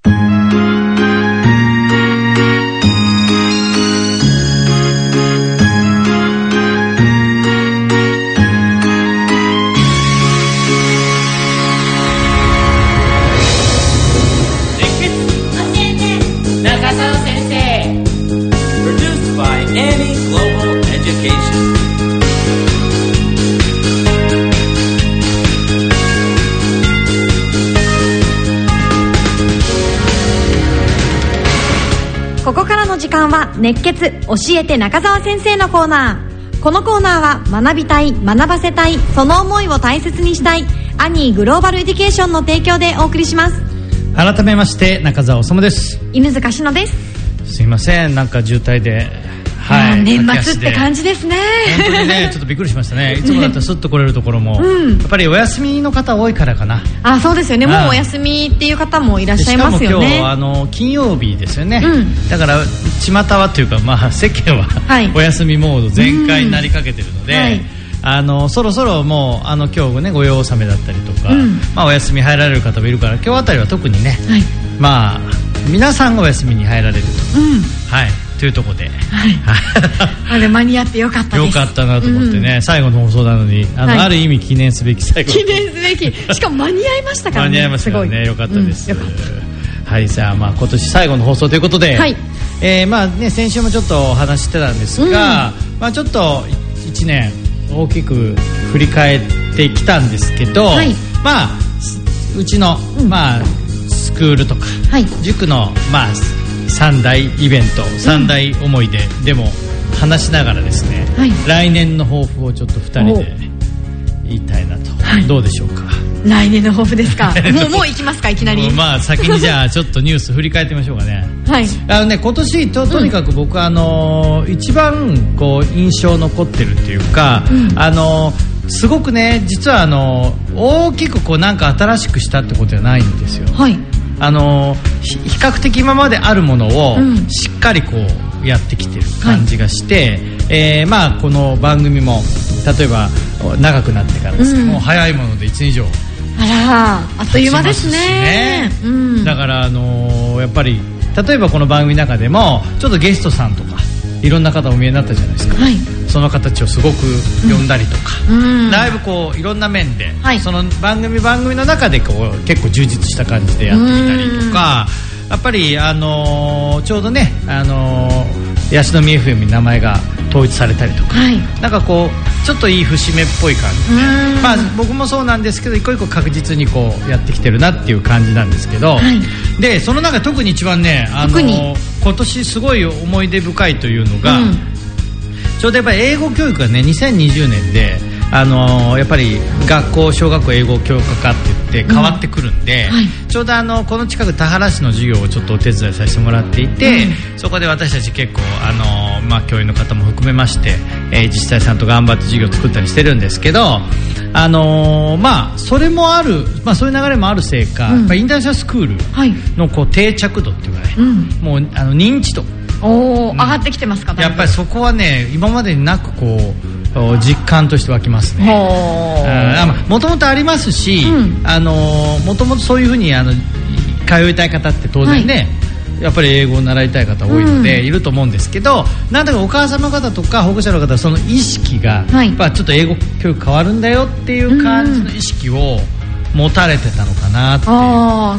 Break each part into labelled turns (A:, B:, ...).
A: ここからの時間は熱血教えて中澤先生のコーナー。このコーナーは学びたい、学ばせたい、その思いを大切にしたいアニーグローバルエデュケーションの提供でお送りします。
B: 改めまして中澤修です。
A: 犬塚志乃です。
B: すいません、なんか渋滞で、
A: はい、年末って感じですね。
B: 本当にね、ちょっとびっくりしましたね。いつもだったらスッと来れるところも、やっぱりお休みの方多いからかな。
A: あ、そうですよね。もうお休みっていう方もいらっしゃいますよね。
B: しかも今日金曜日ですよね。だから巷はというか、世間は、お休みモード全開になりかけてるので、そろそろもう今日ね、御用納めだったりとか、お休み入られる方もいるから、今日あたりは特にね、皆さんがお休みに入られると、というところで、
A: あれ間に合ってよかったです。
B: よかったなと思ってね、最後の放送なのにある意味記念すべき最後、
A: 記念すべき、しかも間に合いましたからね。
B: 間に合いましたからね、よかったです。はい、じゃあ今年最後の放送ということで、先週もちょっとお話してたんですが、ちょっと1年大きく振り返ってきたんですけど、うちの、スクールとか、塾の3大イベント、3大思い出でも話しながらですね、来年の抱負をちょっと2人で言いたいなと、どうでしょうか。
A: 来年の抱負ですか。もう行きますか、いきなり。
B: 先にじゃあちょっとニュース振り返ってみましょうかね。今年とにかく僕一番印象残ってるっていうか、すごくね、実は大きくなんか新しくしたってことじゃないんですよ。比較的今まであるものをしっかりやってきてる感じがして、この番組も例えば長くなってからですね、もう早いもので1年以上、
A: あっという間ですね。
B: だからやっぱり例えばこの番組の中でもちょっとゲストさんとかいろんな方お見えになったじゃないですか。その形をすごく呼んだりとか、だいぶいろんな面で、その番組の中で結構充実した感じでやってみたりとか、やっぱりちょうどね、ヤシの実 FM に名前が統一されたりとか、なんかちょっといい節目っぽい感じで、僕もそうなんですけど、一個一個確実にやってきてるなっていう感じなんですけど、でその中特に一番ね、今年すごい思い出深いというのが、ちょうどやっぱり英語教育がね、2020年でやっぱり小学校英語教科科って言って変わってくるんで、ちょうどこの近く田原市の授業をちょっとお手伝いさせてもらっていて、そこで私たち結構教員の方も含めまして、自治体さんと頑張って授業を作ったりしてるんですけど、それもある、そういう流れもあるせいか、やっぱインターナショナルスクールの定着度っていうかね、もう認知度
A: 上がってきてますか。
B: やっぱりそこはね、今までになく実感として湧きますね。もともとありますし、もともとそういうふうに通いたい方って当然ね、やっぱり英語を習いたい方多いので、いると思うんですけど、なんだかお母さんの方とか保護者の方はその意識が、ちょっと英語教育変わるんだよっていう感じの意識を持たれてたのかなっていう。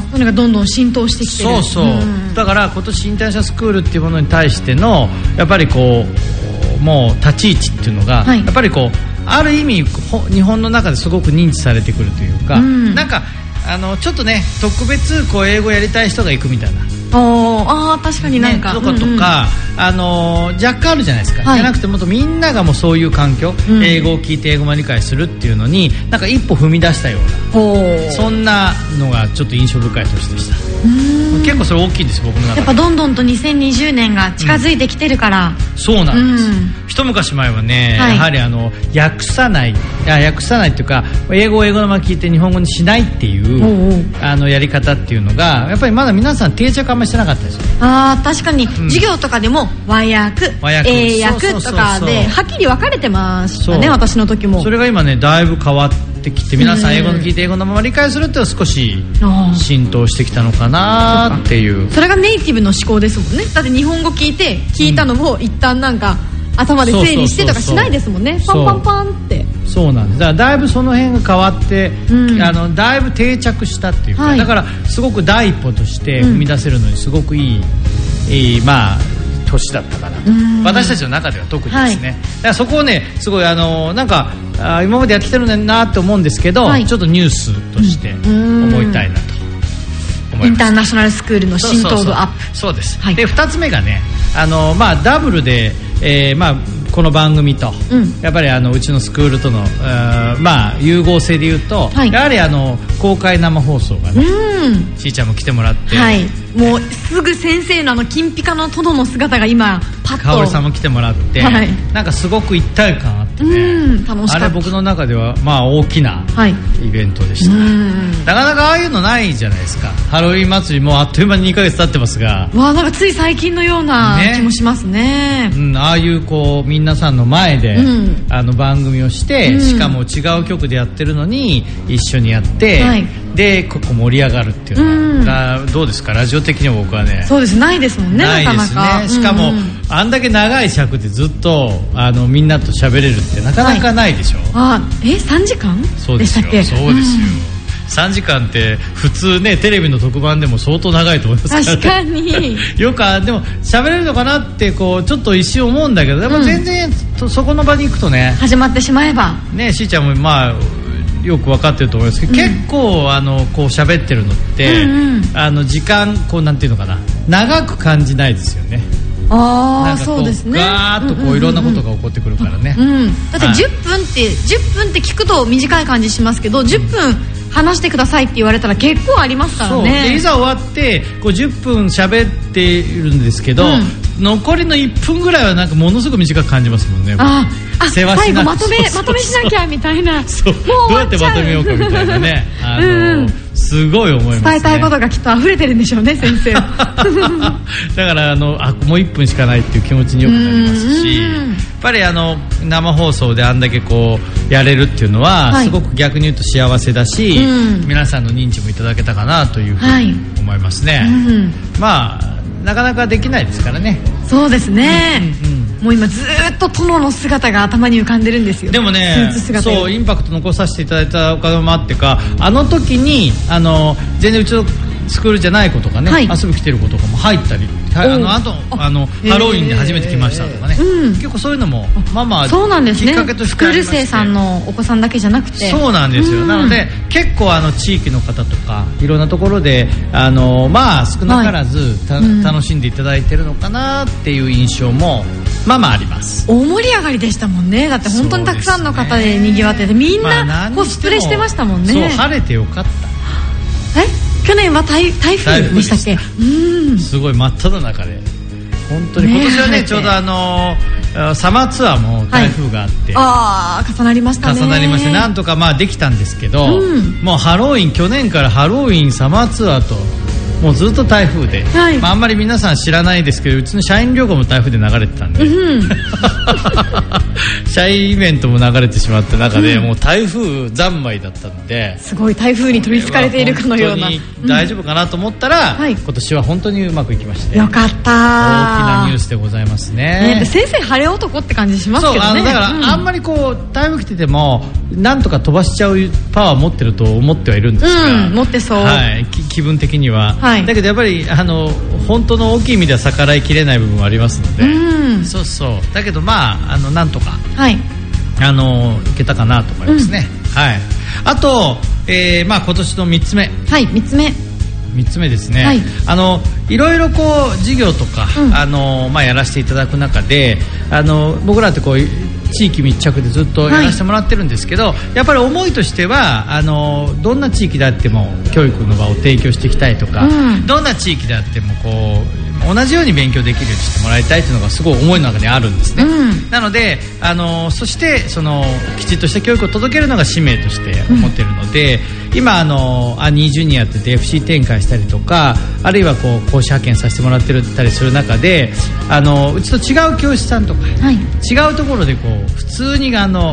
A: それがどんどん浸透してきてる。
B: だから今年インターナショナルスクールっていうものに対してのやっぱりもう立ち位置っていうのが、やっぱりある意味日本の中ですごく認知されてくるというか、なんかちょっとね、特別英語やりたい人が行くみたいな、
A: 確かになんか、
B: とか、若干あるじゃないですか。じゃなくてもっとみんながもうそういう環境、英語を聞いて英語も理解するっていうのになんか一歩踏み出したような、そんなのがちょっと印象深い年でした。結構それ大きいんですよ、僕の中で。
A: やっぱどんどんと2020年が近づいてきてるから、
B: そうなんです。一昔前はね、やはり訳さないっていうか、英語を英語のまま聞いて日本語にしないっていうやり方っていうのがやっぱりまだ皆さん定着あんまりしてなかったですよ。
A: 確かに授業とかでも和訳、英訳とかではっきり分かれてましたね、私の時も。
B: それが今ね、だいぶ変わってってきて、皆さん英語の聞いて英語のまま理解するっていうのは少し浸透してきたのかなっていう。
A: それがネイティブの思考ですもんね。だって日本語聞いたのを一旦なんか頭で整理してとかしないですもんね。パンパンパンって。
B: そうなんです。だからだいぶその辺が変わって、だいぶ定着したっていうか、だからすごく第一歩として踏み出せるのにすごくいい年だったかなと、私たちの中では特にですね、だからそこをねすごいなんか今までやってきてるんだなって思うんですけど、ちょっとニュースとして思いたいなと思います。
A: インターナショナルスクールの浸透度アップ。
B: そうです、で2つ目がねダブルで、この番組と、やっぱりうちのスクールとの融合性でいうと、やはり公開生放送がね、しーちゃんも来てもらって、
A: もうすぐ先生の金ピカの殿の姿が今パッと、
B: 香織さんも来てもらって、なんかすごく一体感あってね、
A: 楽しかった。
B: あれ僕の中では大きなイベントでした。なかなかああいうのないじゃないですか。ハロウィン祭りもあっという間に2ヶ月経ってますが、
A: なんかつい最近のような気もしますね。
B: ああいう皆さんの前で、番組をして、しかも違う局でやってるのに一緒にやって、でここ盛り上がるっていうのは、どうですか、ラジオ的にも僕はね。
A: そうです、ないですもんね。
B: ないですね。しかも、あんだけ長い尺でずっとみんなと喋れるってなかなかないでしょ。
A: 3時間
B: でしたっけ。そうですよ、3時間って普通ねテレビの特番でも相当長いと思いますから、ね、
A: 確かに
B: よくでも喋れるのかなってちょっと一瞬思うんだけど、でも全然、そこの場に行くとね、
A: 始まってしまえばね、
B: しーちゃんもよく分かってると思いますけど、結構喋ってるのって、時間なんていうのかな、長く感じないですよね。
A: そうですね。
B: ガーッといろんなことが起こってくるからね。
A: だって10分って聞くと短い感じしますけど、10分話してくださいって言われたら結構ありますからね。
B: でいざ終わって10分喋っているんですけど、残りの1分ぐらいはなんかものすごく短く感じますもんね。
A: 最後まとめしなきゃみたいな。
B: そう、どうやってまとめようかみたいなね。すごい思いますね。
A: 伝えたいことがきっと溢れてるんでしょうね、先生。だ
B: からもう1分しかないっていう気持ちによくなりますし、やっぱり生放送であんだけやれるっていうのは、すごく逆に言うと幸せだし、皆さんの認知もいただけたかなというふうに思いますね。なかなかできないですからね。
A: そうですね。もう今ずっと殿の姿が頭に浮かんでるんですよ。
B: でもね、そうインパクト残させていただいたおかげもあってか、時に全然うちのスクールじゃない子とかね、遊び来てる子とかも入ったり、あとハロウィンで初めて来ましたとかね、結構そういうのも
A: そうなんですね。
B: きっかけとして
A: スクール生さんのお子さんだけじゃなくて、
B: そうなんですよ。なので結構地域の方とかいろんなところで少なからず楽しんでいただいてるのかなっていう印象もあります。
A: 大盛り上がりでしたもんね。だって本当にたくさんの方で賑わってて、みんなコスプレしてましたもんね。
B: そう、晴れてよかった。
A: 去年は台風でしたっけ。
B: すごい真っ只中で、本当に今年はね、ちょうどサマーツアーも台風があって、
A: 重なりましたね。
B: 重なりまして、なんとかできたんですけど、もう去年からハロウィンサマーツアーともうずっと台風で、あんまり皆さん知らないですけど、うちの社員旅行も台風で流れてたんで、社員イベントも流れてしまった中で、もう台風三昧だったんで、
A: すごい台風に取りつかれているかのような、
B: 本当に大丈夫かなと思ったら、今年は本当にうまくいきまして、
A: よかった。大き
B: なニュースでございますね。
A: 先生晴れ男って感じしますけどね。
B: だからあんまり台風来ててもなんとか飛ばしちゃうパワーを持ってると思ってはいるんですが、
A: 持ってそう、
B: 気分的には、だけどやっぱり本当の大きい意味では逆らいきれない部分はありますので、そうだけどなんとかいけたかなと思いますね。あと、今年の3つ目、3つ目ですね、いろいろ授業とか、やらせていただく中で僕らって地域密着でずっとやらせてもらってるんですけど、やっぱり思いとしてはどんな地域であっても教育の場を提供していきたいとか、どんな地域であっても同じように勉強できるようにしてもらいたいというのがすごい思いの中にあるんですね。なのでそしてきちっとした教育を届けるのが使命として思っているので、今アニージュニアって FC 展開したりとか、あるいは講師派遣させてもらってたりする中で、うちと違う教師さんとか、違うところで普通に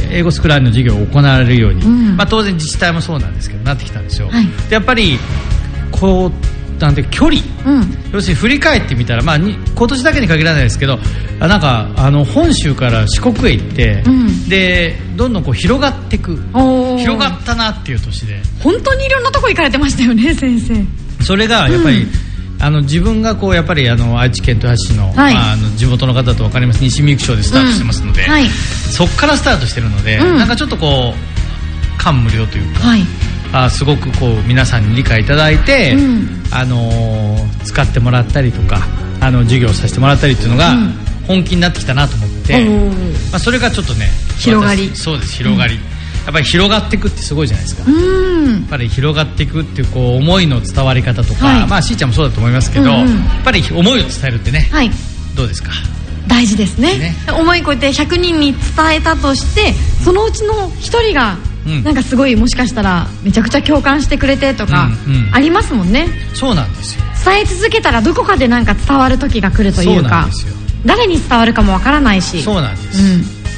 B: 英語スクールの授業を行われるように、当然自治体もそうなんですけどなってきたんですよ、でやっぱりこうなんて距離、要するに振り返ってみたら、今年だけに限らないですけど、なんか本州から四国へ行って、でどんどんこう広がっていく、広がったなっていう年で、
A: 本当にいろんなとこ行かれてましたよね先生。
B: それがやっぱり、自分がこうやっぱり愛知県豊橋市の、地元の方と分かります、西みゆき町でスタートしてますので、そこからスタートしてるので、なんかちょっとこう感無量というか、すごくこう皆さんに理解いただいて、使ってもらったりとか授業させてもらったりっていうのが本気になってきたなと思って、それがちょっとね
A: 広がり、
B: そうです、広がり、やっぱり広がっていくってすごいじゃないですか。やっぱり広がっていくっていうこう思いの伝わり方とか、しーちゃんもそうだと思いますけど、やっぱり思いを伝えるってね、どうですか。
A: 大事ですね。思いこうやって100人に伝えたとして、そのうちの1人がなんかすごいもしかしたらめちゃくちゃ共感してくれてとかありますもんね。
B: そうなんですよ。
A: 伝え続けたらどこかでなんか伝わる時が来るというか、誰に伝わるかもわからないし。
B: そうなんです、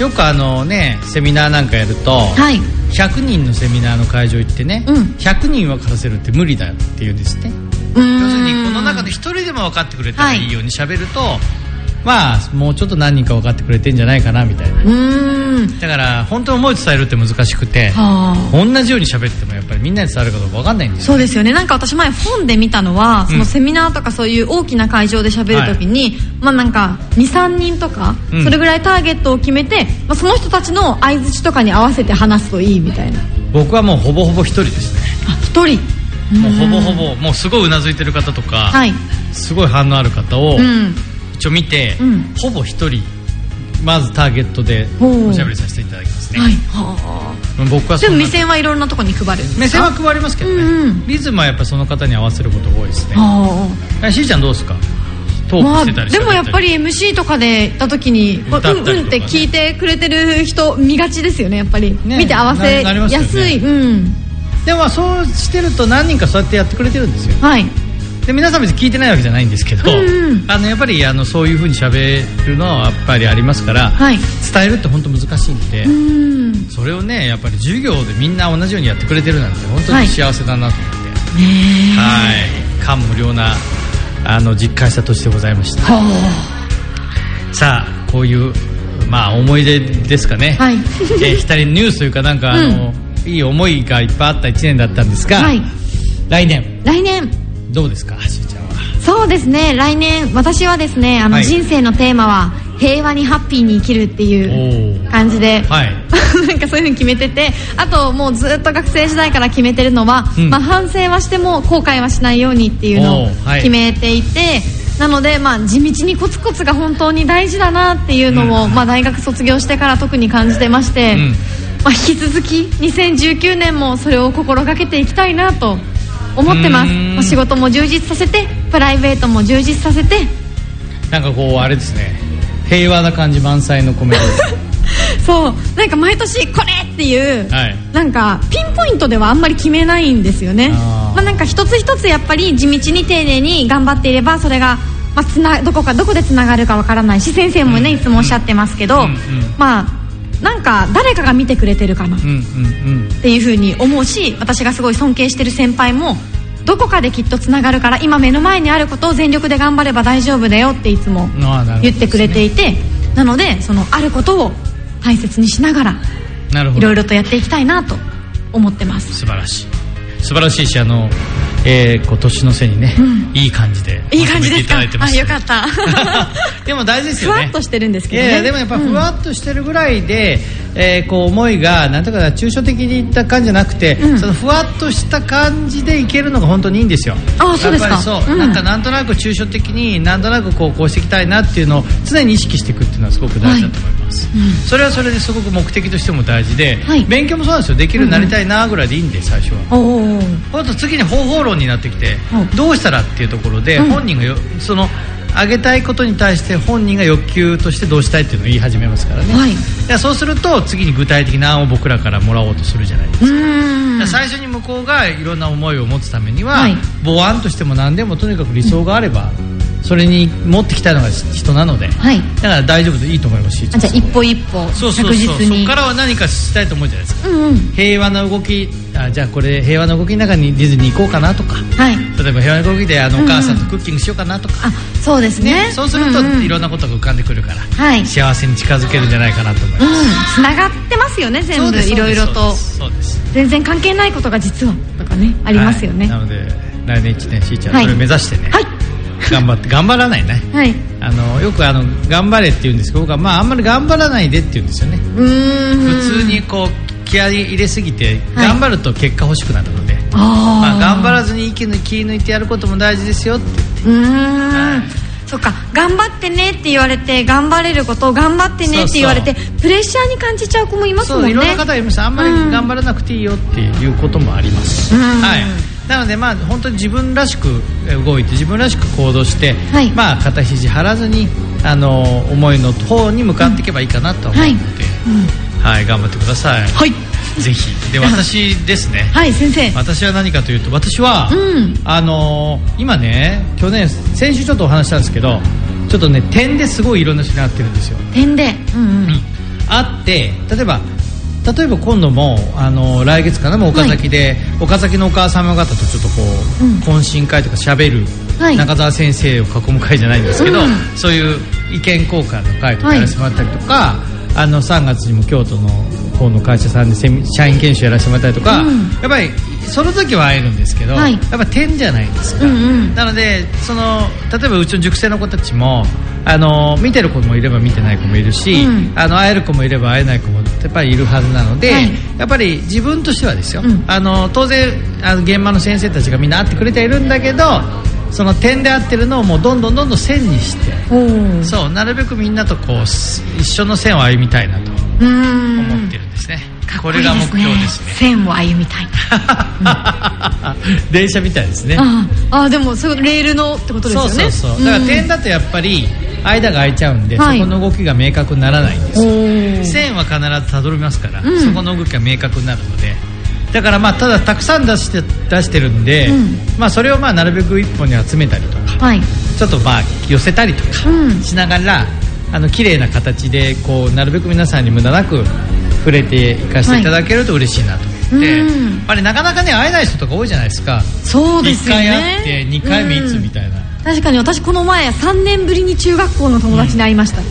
B: よくセミナーなんかやると、100人のセミナーの会場行ってね、100人分からせるって無理だよって言うんですね。要するにこの中で1人でも分かってくれたらいいように喋ると、もうちょっと何人か分かってくれてんじゃないかなみたいな。だから本当に思い伝えるって難しくて、同じように喋ってもやっぱりみんなに伝わるかどうか分かんないんですよ、ね。そうですよね。なんか私前本で見たのは、そのセミナーとかそういう大きな会場で喋るときに、なんか 2,3 人とか、それぐらいターゲットを決めて、その人たちの相槌とかに合わせて話すといいみたいな。 僕はもうほぼほぼ1人ですね。
A: 1人。
B: もうほぼほぼもうすごいうなずいてる方とか、すごい反応ある方を、一応見て、ほぼ一人まずターゲットでおしゃべりさせていただきますね。僕は
A: でも目線はいろんなところに配るんですか。
B: 目線は配りますけどね、リズムはやっぱその方に合わせることが多いですね。しーちゃんどうですか。トークしてたりしてたり、
A: でもやっぱり MC とかで行った時にうんって聞いてくれてる人見がちですよね。やっぱり、見て合わせやすい、
B: でもそうしてると何人かそうやってやってくれてるんですよ。で皆さん別に聞いてないわけじゃないんですけど、やっぱりそういう風に喋るのはやっぱりありますから、伝えるって本当難しいんで、それをねやっぱり授業でみんな同じようにやってくれてるなんて本当に幸せだなと思って、感無量な実感した年でございました。さあこういう思い出ですかね、日田ニュースというかなんかいい思いがいっぱいあった1年だったんですが、来年どうですか、しーちゃんは。
A: そうですね、来年私はですね人生のテーマは平和にハッピーに生きるっていう感じで、なんかそういう風に決めてて、あともうずっと学生時代から決めてるのは、反省はしても後悔はしないようにっていうのを決めていて、なので地道にコツコツが本当に大事だなっていうのを、大学卒業してから特に感じてまして、引き続き2019年もそれを心がけていきたいなと思ってます。仕事も充実させて、プライベートも充実させて、
B: なんかこうあれですね、平和な感じ満載のコメントです
A: そう、なんか毎年これっていう、なんかピンポイントではあんまり決めないんですよね。なんか一つ一つやっぱり地道に丁寧に頑張っていれば、それが、どこでつながるかわからないし、先生もね、いつもおっしゃってますけど、なんか誰かが見てくれてるかなっていう風に思うし、私がすごい尊敬してる先輩もどこかできっとつながるから、今目の前にあることを全力で頑張れば大丈夫だよっていつも言ってくれていて、なのでそのあることを大切にしながらいろいろとやっていきたいなと思ってます。
B: 素晴らしいし、今年の瀬にね、いい感じでまとめていただいてます。
A: よかった
B: でも大事ですよね。
A: ふわっとしてるんですけどね。
B: でもやっぱふわっとしてるぐらいで、こう思いがなんとか抽象的にいった感じじゃなくて、そのふわっとした感じでいけるのが本当にいいんですよ。
A: そうですか。
B: やっぱりそう、なんとなく抽象的になんとなくこうしていきたいなっていうのを常に意識していくっていうのはすごく大事だと思います。それはそれですごく目的としても大事で、勉強もそうなんですよ。できるようになりたいなぐらいでいいんで、最初は。あと次に方法論になってきて、どうしたらっていうところで、本人がそのあげたいことに対して本人が欲求としてどうしたいっていうのを言い始めますからね。そうすると次に具体的な案を僕らからもらおうとするじゃないですか。最初に向こうがいろんな思いを持つためには、母案としても何でもとにかく理想があれば、 それに持ってきたのが人なので、はい、だから大丈夫でいいと思いますし、
A: じゃあ一歩一歩確実に、
B: そこからは何かしたいと思うじゃないですか、平和な動き、じゃあこれ平和な動きの中にディズニー行こうかなとか、はい、例えば平和な動きでお母さんとクッキングしようかなとか、
A: そうですね、
B: そうするといろんなことが浮かんでくるから、はい、幸せに近づけるんじゃないかなと思います。
A: つながってますよね、全部いろいろと。
B: そうです、
A: 全然関係ないことが実はとかね、ありますよね。
B: なので来年1年しーちゃんそれを目指してね、頑張らないね、よく頑張れって言うんですけど、僕はあんまり頑張らないでって言うんですよね。普通にこう気合い入れすぎて頑張ると結果欲しくなるので、頑張らずに気抜いてやることも大事ですよって言って、
A: そっか、頑張ってねって言われて頑張れることを頑張ってねって言われてプレッシャーに感じちゃう子もいますもんね。
B: いろんな方がいました。あんまり頑張らなくていいよっていうこともあります、なので本当に自分らしく動いて自分らしく行動して、肩肘張らずに思いの方に向かっていけばいいかなと思うので、頑張ってください。ぜひ。で、私ですね。はい、先生。私は何かというと、私は、今ね、先週ちょっとお話したんですけど、ちょっとね、点ですごいいろんな人に会ってるんですよ。
A: 点で、
B: 会って例えば今度も来月かな、岡崎で、岡崎のお母様方とちょっとこう、懇親会とかしゃべる、中澤先生を囲む会じゃないんですけど、そういう意見交換の会とかやらせてもらったりとか、3月にも京都の方の会社さんで社員研修やらせてもらったりとか、やっぱりその時は会えるんですけど、やっぱ点じゃないですか、なので例えばうちの塾生の子たちも見てる子もいれば見てない子もいるし、会える子もいれば会えない子もやっぱりいるはずなので、やっぱり自分としてはですよ、当然現場の先生たちがみんな会ってくれているんだけど、その点で合ってるのをもうどんどん線にして、そうなるべくみんなとこう一緒の線を歩みたいなと思ってるんですね。これが目標ですね。
A: 線を歩みたい
B: 電車みたいですね。
A: でもそれレールのってことですよね。
B: そうだから点だとやっぱり間が空いちゃうんで、そこの動きが明確にならないんですよ。線は必ずたどりますから、そこの動きが明確になるので、だからただたくさん出してるんで、それをなるべく一本に集めたりとか、ちょっと寄せたりとかしながら、綺麗な形でこうなるべく皆さんに無駄なく触れていかせていただけると嬉しいなと思って、やっぱりなかなかね会えない人とか多いじゃないですか。
A: そうですよね。
B: 1回会って2回目いつみたいな。
A: 確かに私この前3年ぶりに中学校の友達に会いました。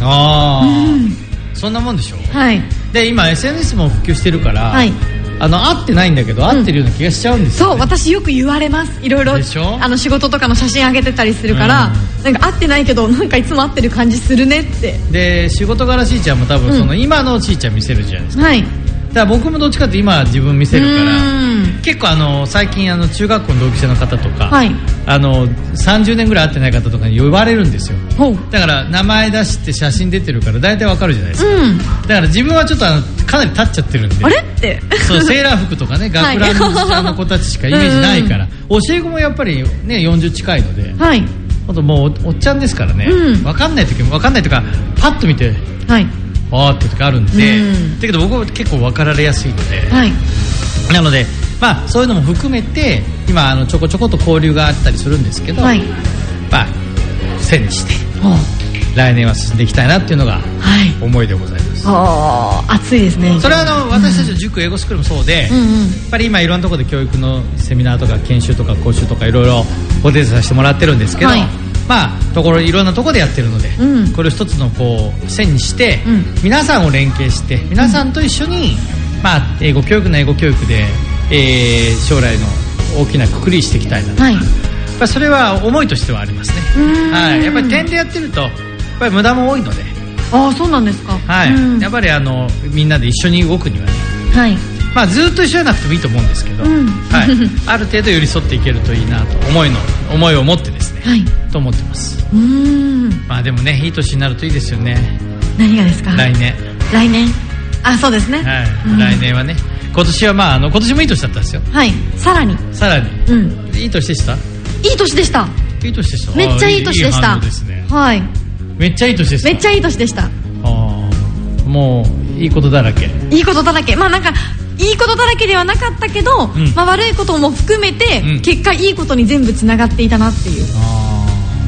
B: そんなもんでしょ。で今 SNS も普及してるから、会ってないんだけど会ってるような気がしちゃうんですよね。
A: そう、私よく言われます。いろいろ仕事とかの写真上げてたりするから、なんか会ってないけどなんかいつも会ってる感じするねって。で
B: 仕事柄しーちゃんも多分今のしーちゃん見せるじゃないですか。だから僕もどっちかって今自分見せるから、結構最近中学校の同級生の方とか、30年ぐらい会ってない方とかに呼ばれるんですよ。だから名前出して写真出てるから大体わかるじゃないですか。だから自分はちょっとかなり立っちゃってるんで、
A: あれって
B: そうセーラー服とかね、学ランの子たちしかイメージないから、教え子もやっぱりね40近いので、あともうおっちゃんですからね、わかんない時もわかんないとかパッと見て、あーって時あるんで、だけど僕は結構分かられやすいので、なのでそういうのも含めて今ちょこちょこと交流があったりするんですけど、線にして来年は進んでいきたいなっていうのが思いでございます。
A: 熱いですね。
B: それは私たちの塾英語スクールもそうで、やっぱり今いろんなところで教育のセミナーとか研修とか講習とかいろいろお手伝いさせてもらってるんですけど、いろんなところでやってるので、これを一つのこう線にして、皆さんを連携して皆さんと一緒に、英語教育の英語教育で、将来の大きなくくりしていきたいなと、それは思いとしてはありますね。やっぱり点でやってるとやっぱり無駄も多いので。
A: そうなんですか。
B: やっぱりみんなで一緒に動くにはね、ずっと一緒じゃなくてもいいと思うんですけど、ある程度寄り添っていけるといいなと思いを持ってですね、と思ってます。でもねいい年になるといいですよね。
A: 何がですか。
B: 来年
A: そうですね。
B: 来年はね、今年は今年もいい年だったんですよ。
A: さらに
B: いい年でした。
A: いい年でした。
B: いい年でした。
A: めっちゃいい年でした。
B: めっちゃいい年でした。
A: めっちゃいい年でした。
B: もういいことだらけ。
A: いいことだらけ。なんかいいことだらけではなかったけど、悪いことも含めて、結果いいことに全部つながっていたなっていう。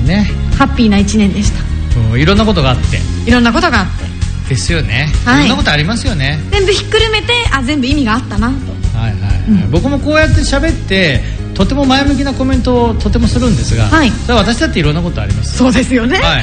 B: ね。
A: ハッピーな1年でした。
B: いろんなことがあって。
A: いろんなことがあって
B: ですよね、はい、いろんなことありますよね。
A: 全部ひっくるめて全部意味があったなと。
B: はいはい、はい、僕もこうやって喋ってとても前向きなコメントをとてもするんですが、はい、それは私だっていろんなことあります。
A: そうですよね、
B: はい、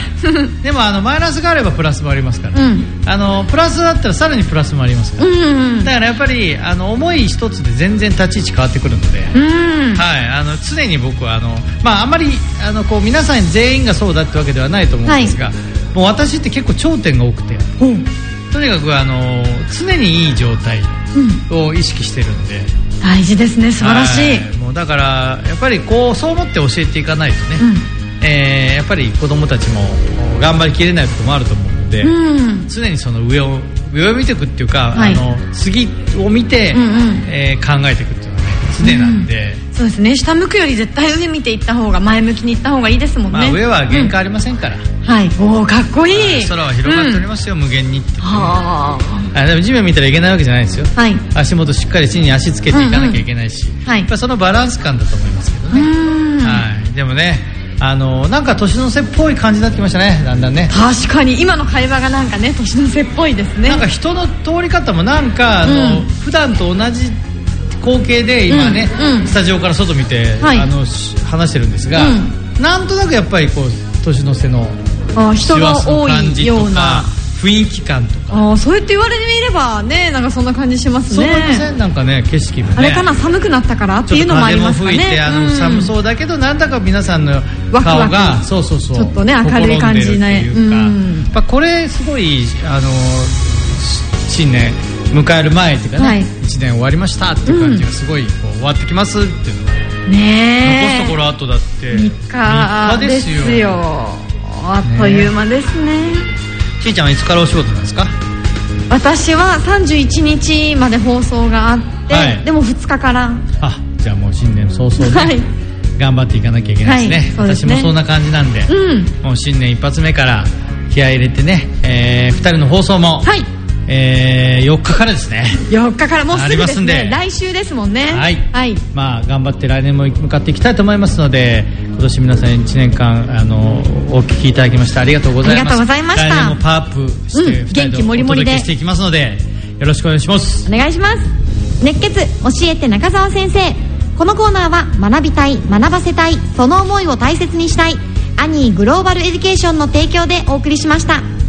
B: でもマイナスがあればプラスもありますから、プラスだったらさらにプラスもありますから、だからやっぱり思い一つで全然立ち位置変わってくるので、はい、常に僕はあんまりこう皆さん全員がそうだってわけではないと思うんですが、はい、もう私って結構頂点が多くて、とにかく常にいい状態を意識してるんで、
A: 大事ですね。素晴らしい。
B: もうだからやっぱりそう思って教えていかないとね、やっぱり子供たちも頑張りきれないこともあると思うので、常にその上を見ていくっていうか、はい、次を見て、考えていくっていうのはね常なんで、
A: そうですね。下向くより絶対上見ていった方が、前向きにいった方がいいですもんね。
B: 上は限界ありませんから、
A: はい。おー、かっこいい。
B: 空は広がっておりますよ、無限にって言って、でも地面見たらいけないわけじゃないですよ、はい、足元しっかり地に足つけていかなきゃいけないし、はい、やっぱそのバランス感だと思いますけどね。はい、でもね、なんか年の瀬っぽい感じになってきましたね、だんだんね。確
A: かに今の会話がなんかね、年の瀬っぽいですね。
B: なんか人の通り方もなんか普段と同じ光景で今ね、スタジオから外見て、はい、話してるんですが、なんとなくやっぱりこう年の瀬の
A: 人が多いような
B: 雰囲気感とか、
A: そうやって言われてみればね、なんかそんな感じしますね。
B: そう思いません？なんかね、景色もね、
A: あれかな、寒くなったからっていうのもありますかね。
B: 風も吹いて寒そうだけど、なんだか皆さんの顔がそうちょっ
A: とね、明るい感じね。
B: やっぱこれすごい新年迎える前っていうかね、はい、1年終わりましたっていう感じがすごいこう終わってきますっていうのが、残すところあとだって
A: 3日ですよ。あっという間ですね。
B: ちーちゃんはいつからお仕事なんですか？
A: 私は31日まで放送があって、はい、でも2日から。
B: じゃあもう新年早々で、はい、頑張っていかなきゃいけないですね。はい、私もそんな感じなんで、もう新年一発目から気合い入れてね、2人の放送も、はい、4日からですね。4日からもうすぐですね。来週ですもんね。はい、はい、頑張って来年も向かっていきたいと思いますので、今年皆さん1年間お聞きいただきましてありがとうございます。ありがとうございました。来年もパワーアップして、元気もりもりでお届けしていきますので、よろしくお願いします。お願いします。熱血教えて中澤先生。このコーナーは学びたい、学ばせたい、その思いを大切にしたいアニーグローバルエデュケーションの提供でお送りしました。